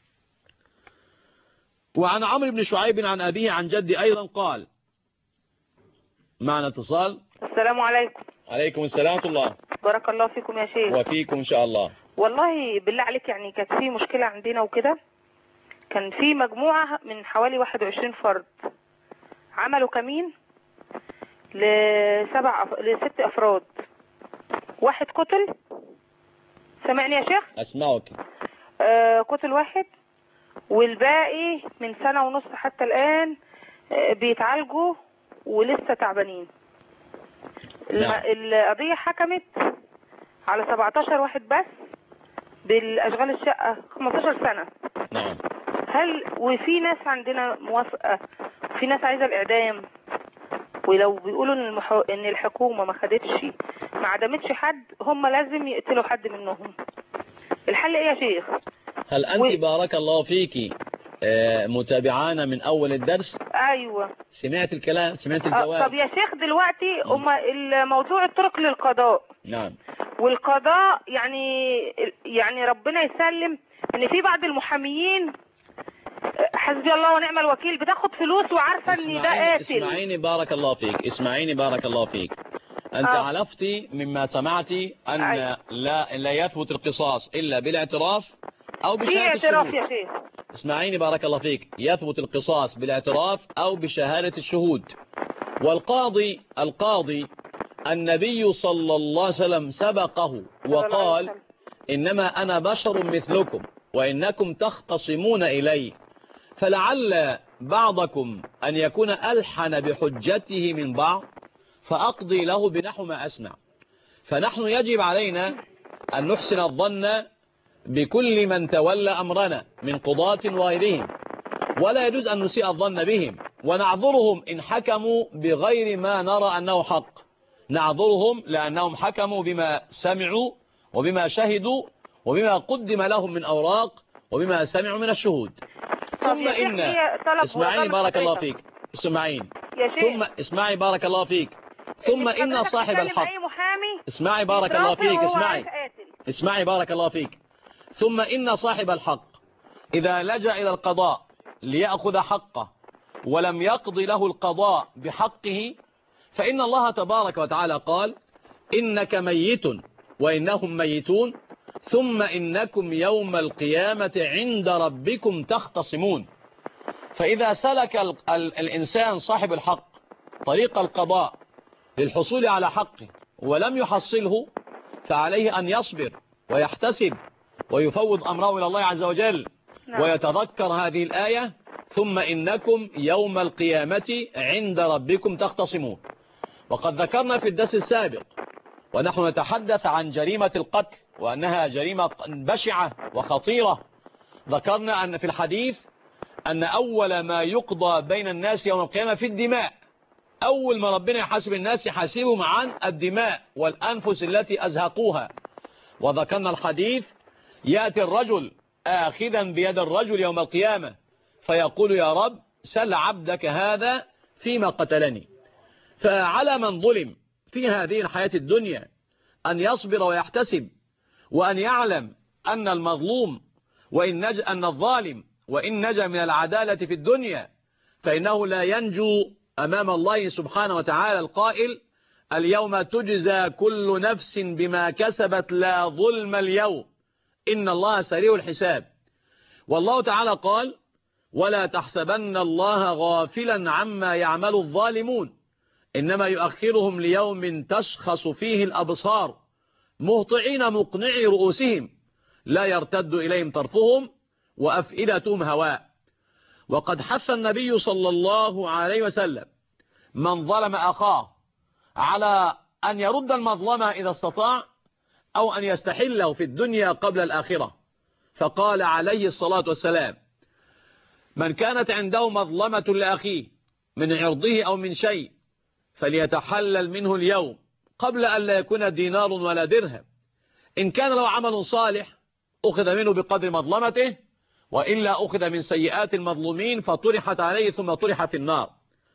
وعن عمرو بن شعيب عن أبيه عن جدي أيضا قال. معنا اتصال. السلام عليكم. عليكم السلام ورحمة الله. بارك الله فيكم يا شيخ. وفيكم إن شاء الله. والله بالله عليك، يعني كانت في مشكلة عندنا وكده. كان في مجموعة من حوالي 21 فرد عملوا كمين ل6 أفراد. واحد قتل. سمعني يا شيخ؟ أسمعك. قتل واحد، والباقي من 1.5 سنة حتى الآن بيتعالجوا ولسه تعبانين. نعم. القضية حكمت على 17 واحد بس بالأشغال الشقة 15 سنة. نعم. وفي ناس عندنا موافقة، في ناس عايزة الإعدام، ولو بيقولوا إن الحكومة ما عدمتش حد، هم لازم يقتلوا حد منهم. الحل إيه يا شيخ؟ هل أنت بارك الله فيك متابعانا من أول الدرس؟ أيوة. سمعت الكلام، سمعت الجواب. طب يا شيخ دلوقتي الموضوع الطرق للقضاء. نعم. والقضاء يعني ربنا يسلم ان في بعض المحاميين حسبي الله ونعم الوكيل بتاخد فلوس وعارفه ان ده قاتل. اسمعيني بارك الله فيك، اسمعيني بارك الله فيك. أنت عرفتي مما سمعتي أن لا يثبت القصاص إلا بالاعتراف أو بشهادة الشهود. اعتراف يا شيخ. اسمعيني بارك الله فيك، يثبت القصاص بالاعتراف أو بشهادة الشهود. والقاضي النبي صلى الله عليه وسلم سبقه وقال إنما أنا بشر مثلكم وإنكم تختصمون إلي، فلعل بعضكم أن يكون ألحن بحجته من بعض فأقضي له بنحو ما أسمع. فنحن يجب علينا أن نحسن الظن بكل من تولى أمرنا من قضاة وغيرهم، ولا يجوز أن نسيء الظن بهم، ونعذرهم إن حكموا بغير ما نرى أنه حق. نعذرهم لأنهم حكموا بما سمعوا وبما شهدوا وبما قدم لهم من أوراق وبما سمعوا من الشهود. ثم إن اسمعيني بارك الله فيك، اسمعيني ثم اسمعي بارك الله فيك، ثم إن صاحب الحق، اسمعي بارك الله فيك، اسمعي بارك الله فيك، ثم إن صاحب الحق إذا لجأ إلى القضاء ليأخذ حقه ولم يقضي له القضاء بحقه، فإن الله تبارك وتعالى قال إنك ميت وإنهم ميتون ثم إنكم يوم القيامة عند ربكم تختصمون. فإذا سلك الإنسان صاحب الحق طريق القضاء للحصول على حقه ولم يحصله، فعليه أن يصبر ويحتسب ويفوض أمره إلى الله عز وجل، ويتذكر هذه الآية: ثم إنكم يوم القيامة عند ربكم تختصمون. وقد ذكرنا في الدرس السابق ونحن نتحدث عن جريمة القتل وأنها جريمة بشعة وخطيرة، ذكرنا أن في الحديث أن أول ما يقضى بين الناس يوم القيامة في الدماء. أول ما ربنا يحاسب الناس يحاسبهم عن الدماء والأنفس التي أزهقوها. وذكرنا الحديث: يأتي الرجل آخذا بيد الرجل يوم القيامة فيقول: يا رب سل عبدك هذا فيما قتلني. فعلى من ظلم في هذه الحياة الدنيا أن يصبر ويحتسب، وأن يعلم أن المظلوم أن الظالم وإن نجا من العدالة في الدنيا فإنه لا ينجو أمام الله سبحانه وتعالى القائل: اليوم تجزى كل نفس بما كسبت لا ظلم اليوم إن الله سريع الحساب. والله تعالى قال: ولا تحسبن الله غافلا عما يعمل الظالمون إنما يؤخرهم ليوم تشخص فيه الأبصار مهطعين مقنعي رؤوسهم لا يرتد إليهم طرفهم وأفئدتهم هواء. وقد حث النبي صلى الله عليه وسلم من ظلم أخاه على أن يرد المظلمة إذا استطاع، أو أن يستحله في الدنيا قبل الآخرة، فقال عليه الصلاة والسلام: من كانت عنده مظلمة لأخيه من عرضه أو من شيء فليتحلل منه اليوم قبل أن لا يكون دينار ولا درهم. إن كان له عمل صالح أخذ منه بقدر مظلمته، وإلا أخذ من سيئات المظلومين فطرحت عليه ثم طرح في النار.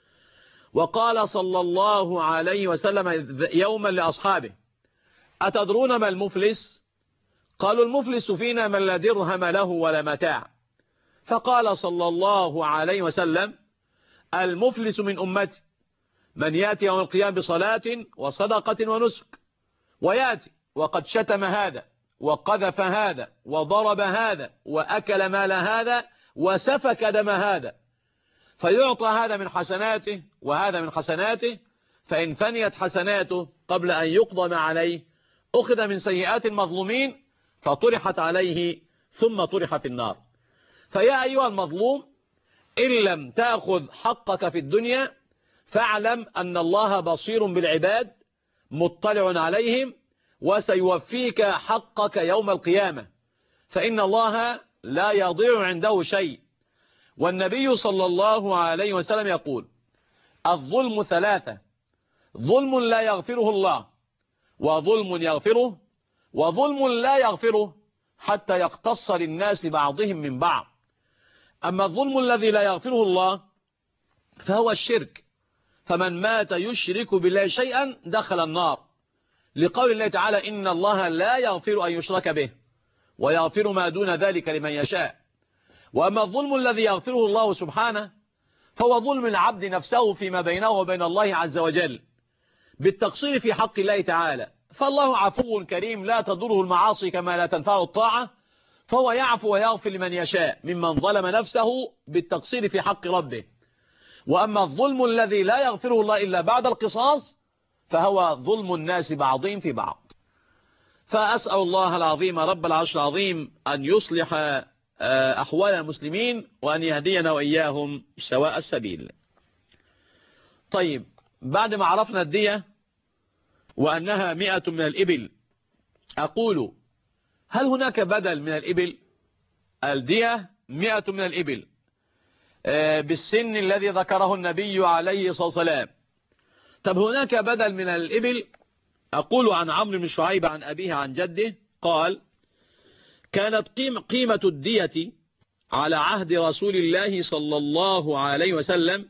وقال صلى الله عليه وسلم يوما لأصحابه: أتدرون ما المفلس؟ قالوا: المفلس فينا من لا درهم له ولا متاع. فقال صلى الله عليه وسلم: المفلس من أمتي من يأتي يوم القيامة بصلاة وصدقة ونسك، ويأتي وقد شتم هذا وقذف هذا وضرب هذا وأكل مال هذا وسفك دم هذا، فيعطى هذا من حسناته وهذا من حسناته، فإن فنيت حسناته قبل أن يقضى ما عليه أخذ من سيئات المظلومين فطرحت عليه ثم طرح في النار. فيا أيها المظلوم، إن لم تأخذ حقك في الدنيا فاعلم أن الله بصير بالعباد مطلع عليهم وسيوفيك حقك يوم القيامة، فإن الله لا يضيع عنده شيء. والنبي صلى الله عليه وسلم يقول: الظلم ثلاثة: ظلم لا يغفره الله، وظلم يغفره، وظلم لا يغفره حتى يقتص للناس بعضهم من بعض. أما الظلم الذي لا يغفره الله فهو الشرك، فمن مات يشرك بالله شيئا دخل النار، لقول الله تعالى: إن الله لا يغفر أن يشرك به ويغفر ما دون ذلك لمن يشاء. وأما الظلم الذي يغفره الله سبحانه فهو ظلم العبد نفسه فيما بينه وبين الله عز وجل بالتقصير في حق الله تعالى، فالله عفو كريم لا تضره المعاصي كما لا تنفعه الطاعة، فهو يعفو ويغفر لمن يشاء ممن ظلم نفسه بالتقصير في حق ربه. وأما الظلم الذي لا يغفره الله إلا بعد القصاص فهو ظلم الناس بعضهم في بعض. فأسأل الله العظيم رب العرش العظيم أن يصلح أحوال المسلمين وأن يهدينا وإياهم سواء السبيل. طيب، بعد ما عرفنا الدية وأنها 100 من الإبل، أقول: هل هناك بدل من الإبل؟ الدية 100 من الإبل بالسن الذي ذكره النبي عليه الصلاة والسلام. طب هناك بدل من الإبل؟ أقول: عن عمرو بن شعيب عن أبيه عن جده قال: كانت قيمة الدية على عهد رسول الله صلى الله عليه وسلم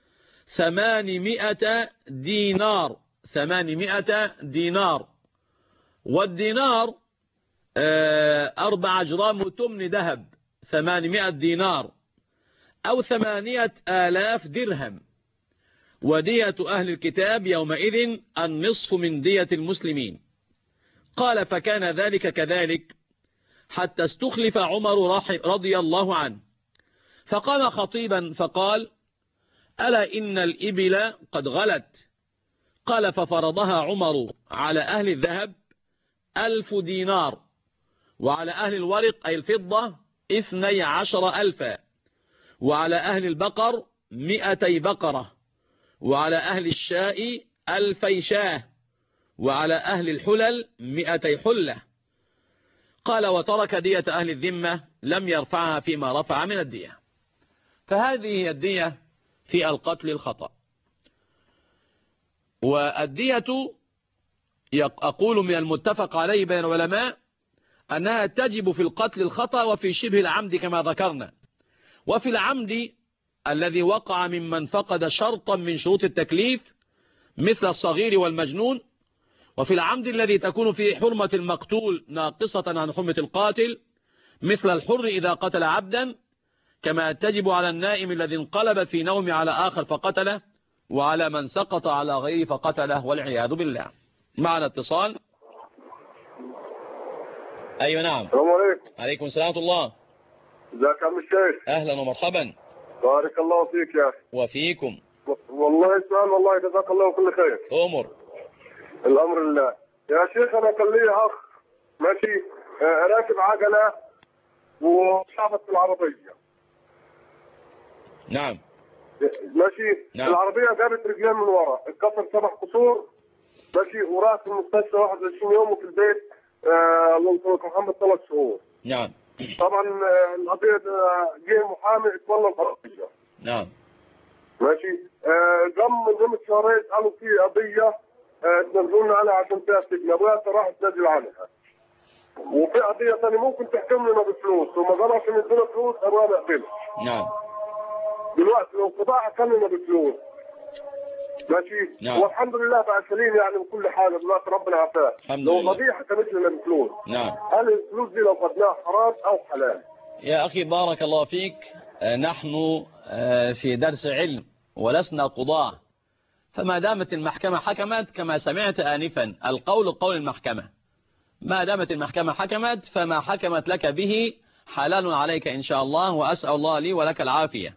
800 دينار. 800 دينار، والدينار 4 جرام وتمن ذهب، 800 دينار أو 8000 درهم. ودية أهل الكتاب يومئذ النصف من دية المسلمين. قال: فكان ذلك كذلك، حتى استخلف عمر رضي الله عنه، فقام خطيبا فقال: ألا إن الإبل قد غلت. قال: ففرضها عمر على أهل الذهب 1000 دينار، وعلى أهل الورق أي الفضة 12,000، وعلى أهل البقر 200 بقرة، وعلى أهل الشاء 2000 شاه، وعلى أهل الحلل 200 حلة. قال: وترك دية أهل الذمة لم يرفعها فيما رفع من الدية. فهذه هي الدية في القتل الخطأ. والدية أقول من المتفق عليه بين العلماء أنها تجب في القتل الخطأ وفي شبه العمد كما ذكرنا. وفي العمد الذي وقع ممن فقد شرطا من شروط التكليف مثل الصغير والمجنون، وفي العمد الذي تكون فيه حرمة المقتول ناقصة عن حرمة القاتل مثل الحر إذا قتل عبدا، كما تجب على النائم الذي انقلب في نوم على آخر فقتله، وعلى من سقط على غيره فقتله، والعياذ بالله. معنا اتصال. أيوة نعم. السلام عليكم. عليكم السلام ورحمة الله. ازيك يا عم الشيخ؟ أهلا ومرحبا. بارك الله فيك يا أخي. وفيكم. والله سؤال، والله جزاك الله كل خير. أمر. الأمر لله. يا شيخ أنا كان لي أخ ماشي راكب عجلة وشعبت في العربية. نعم. ماشي. نعم. العربية جابت رجلين من ورا، اتكسر 7 كسور ماشي، وراح في المستشفى 21 يوم، وفي البيت الله يسلمك محمد 3 شهور. نعم. طبعا القضية جه محامي اتولى القضية. نعم. ماشي. ضمن شهرين قالوا في قضية تنزلنا عليها عشان فيها سجن، ابويا راح تنزل عنها. وفي قضية ثانية ممكن تحكم لنا بفلوس، وما قالوا عشان يدونا فلوس ابويا نقبلها. نعم. دلوقتي لو القضاء حكم لنا بفلوس ماشي. نعم. والحمد لله بقى سليم يعني من كل حاجة دلوقتي، ربنا عافاه. لو القضية حكمت لنا بفلوس، نعم، هل الفلوس دي لو خدناها حرام أو حلال؟ يا أخي بارك الله فيك، نحن في درس علم ولسنا قضاة، فما دامت المحكمة حكمت كما سمعت آنفا، القول قول المحكمة، ما دامت المحكمة حكمت فما حكمت لك به حلال عليك إن شاء الله، وأسأل الله لي ولك العافية.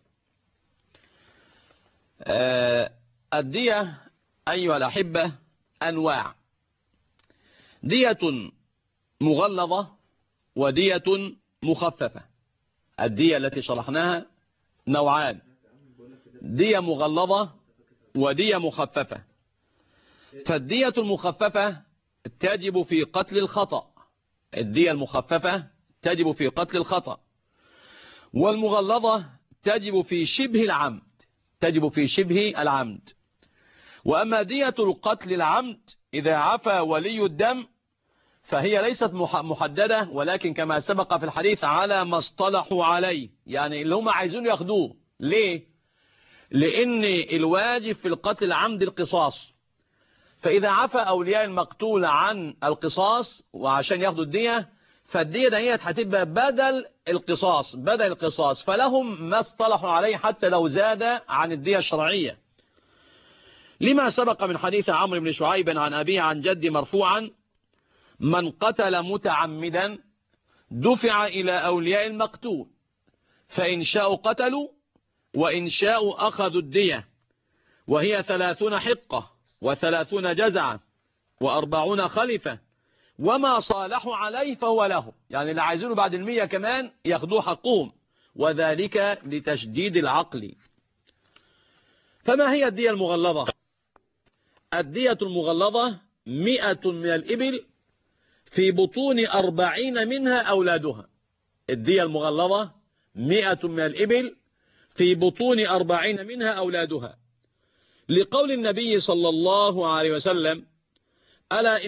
الدية أيها الأحبة أنواع: دية مغلظة ودية مخففة. الدية التي شرحناها نوعان: دية مغلظة ودية مخففة. فالدية المخففة تجب في قتل الخطأ، الدية المخففة تجب في قتل الخطأ، والمغلظة تجب في شبه العمد، تجب في شبه العمد. وأما دية القتل العمد إذا عفى ولي الدم فهي ليست محددة، ولكن كما سبق في الحديث على ما اصطلحوا عليه، يعني اللي هم عايزين ياخدوه. ليه؟ لأن الواجب في القتل العمد القصاص، فإذا عفى أولياء المقتول عن القصاص وعشان ياخدوا الدية، فالدية دهيت هتبقى بدل القصاص، فلهم ما اصطلحوا عليه حتى لو زاد عن الدية الشرعية، لما سبق من حديث عمرو بن شعيب عن أبيه عن جدي مرفوعا: من قتل متعمدا دفع إلى أولياء المقتول، فإن شاءوا قتلوا وإن شاءوا أخذوا الدية، وهي 30 حقة و30 جزعة و40 خلفة، وما صالحوا عليه فهو له، يعني اللي عايزينه بعد 100 كمان ياخدوه حقهم، وذلك لتشديد العقل. فما هي الدية المغلظة؟ الدية المغلظة 100 من الإبل في بطون 40 منها أولادها. الدية المغلظة 100 من الإبل في بطون 40 منها أولادها، لقول النبي صلى الله عليه وسلم: ألا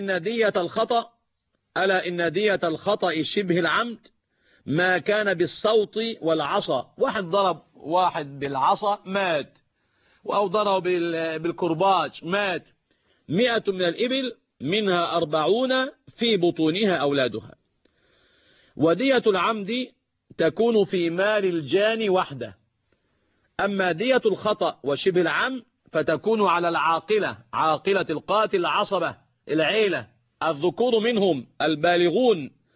إن دية الخطأ شبه العمد ما كان بالصوت والعصا. واحد ضرب واحد بالعصا مات، أو ضرب بالكرباج مات. 100 من الإبل منها 40 في بطونها أولادها. ودية العمد تكون في مال الجاني وحده. أما دية الخطأ وشبه العمد فتكون على العاقلة، عاقلة القاتل، العصبة، العيلة، الذكور منهم البالغون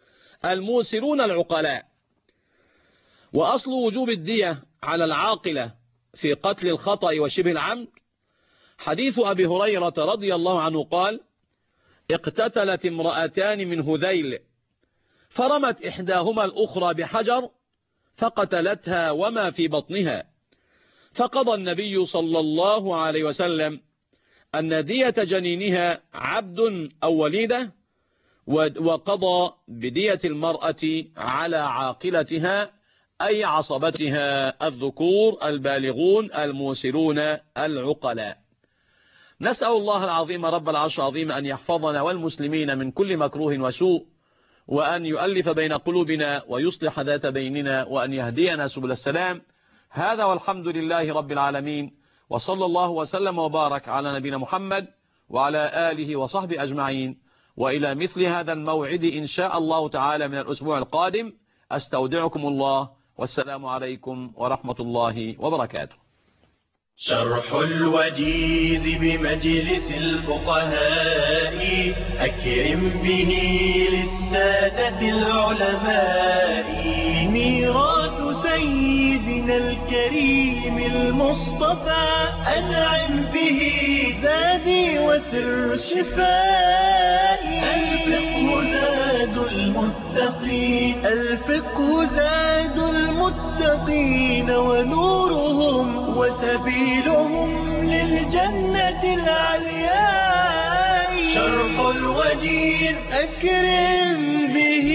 الموسرون العقلاء. وأصل وجوب الدية على العاقلة في قتل الخطأ وشبه العمد حديث أبي هريرة رضي الله عنه قال: اقتتلت امرأتان من هذيل فرمت إحداهما الأخرى بحجر فقتلتها وما في بطنها، فقضى النبي صلى الله عليه وسلم أن دية جنينها عبد أو وليدة، وقضى بدية المرأة على عاقلتها أي عصبتها الذكور البالغون الموسرون العقلاء. نسأل الله العظيم رب العرش العظيم أن يحفظنا والمسلمين من كل مكروه وسوء، وأن يؤلف بين قلوبنا ويصلح ذات بيننا، وأن يهدينا سبل السلام. هذا والحمد لله رب العالمين، وصلى الله وسلم وبارك على نبينا محمد وعلى آله وصحبه أجمعين، وإلى مثل هذا الموعد إن شاء الله تعالى من الأسبوع القادم. أستودعكم الله، والسلام عليكم ورحمة الله وبركاته. شرح الوجيز بمجلس الفقهاء أكرم به للسادة العلماء. ميراث سيدنا الكريم المصطفى أنعم به زادي وسر شفائي. الفقه زاد المتقين، الفقه زاد المتقين ونورهم وسبيلهم للجنة العلياء. شرح الوجيز أكرم به